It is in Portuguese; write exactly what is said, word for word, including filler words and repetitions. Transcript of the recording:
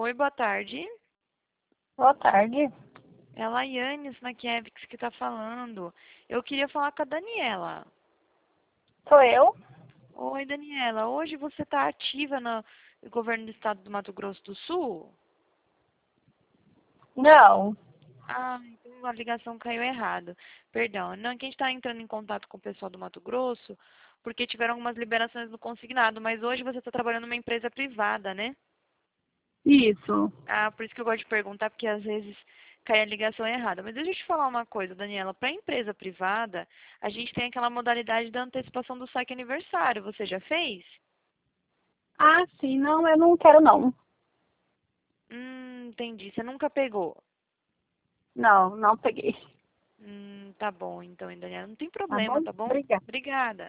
Oi, boa tarde. Boa tarde. É a Laiane Snakiewicz que está falando. Eu queria falar com a Daniela. Sou eu? Oi, Daniela. Hoje você está ativa no governo do estado do Mato Grosso do Sul? Não. Ah, então a ligação caiu errado. Perdão. Não, é que a gente está entrando em contato com o pessoal do Mato Grosso porque tiveram algumas liberações no consignado, mas hoje você está trabalhando numa empresa privada, né? Isso. Ah, por isso que eu gosto de perguntar, porque às vezes cai a ligação errada. Mas deixa eu te falar uma coisa, Daniela. Para empresa privada, a gente tem aquela modalidade da antecipação do saque aniversário. Você já fez? Ah, sim. Não, eu não quero não. Hum, entendi. Você nunca pegou? Não, não peguei. Hum, tá bom, então, hein, Daniela. Não tem Tá problema, bom? tá bom? Obrigada. Obrigada.